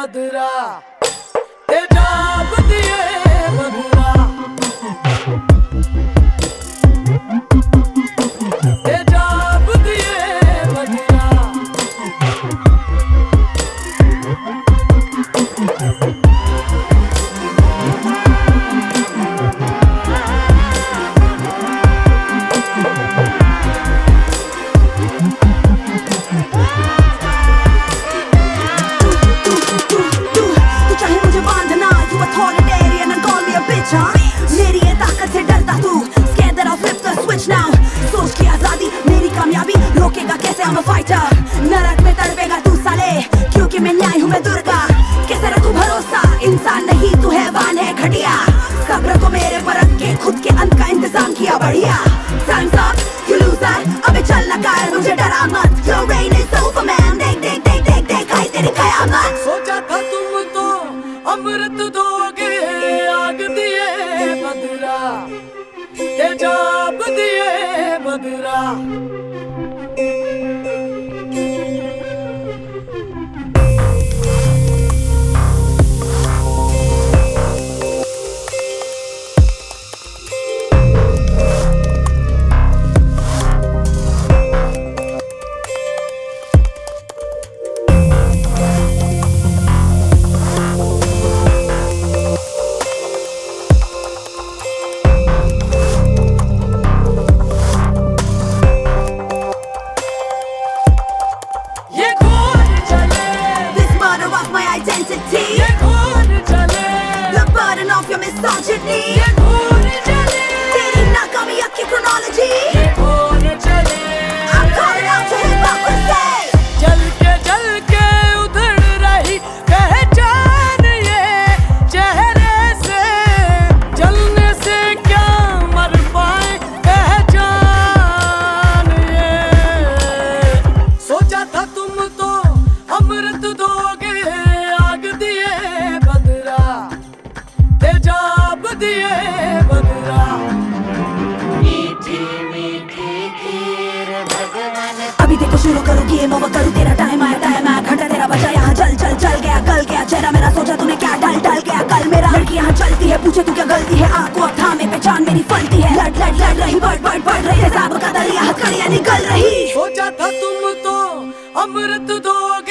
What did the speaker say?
बदरा तेजाब दिए बदरा तेजाब दिए बदरा मेरी ये ताकत से डरता तू Scared that I'll flip the switch now सोच की आजादी मेरी कामयाबी रोकेगा कैसे I'm a fighter नरक में तड़पेगा तू साले क्योंकि मैं न्याय हूँ मैं दुर्गा कैसे रखूं भरोसा इंसान नहीं तू हैवान है घटिया सब्र को मेरे परख के खुद के अंत का इंतजाम किया बढ़िया Time's up you loser अबे चल ना कर मुझे डरा मत Your reign is over man देख देख देख देख देख आई तेरी कयामत सोचा था तुम तो अमृत दोगे आग दिए बदरा तेजाब दिए बदरा identity ये कौन चले The burden of your misogyny ये कौन चले तेरी नाकामी की chronology ये कौन चले I'm calling out to hypocrisy जल के उधड़ रही पहचान ये चेहरे से जलने से क्या मर पाए पहचान ये सोचा था तुम तो अमृत दोगे तेजाब दिए बदरा मीठी मीठी खीर भगवान अभी देखो शुरू करो गेम ओवर करूँ तेरा टाइम आया मैं घटा तेरा बचा यहाँ चल गया कल गया चेहरा मेरा सोचा तूने क्या ढल गया कल मेरा लड़की यहाँ चलती है पूछे तू क्या गलती है आंखों अब थामे पहचान मेरी फलती है लड़ रही बढ़ रही तेजाब का दरिया हथकड़ियाँ निकल रही सोचा था तुम तो अमृत दोगे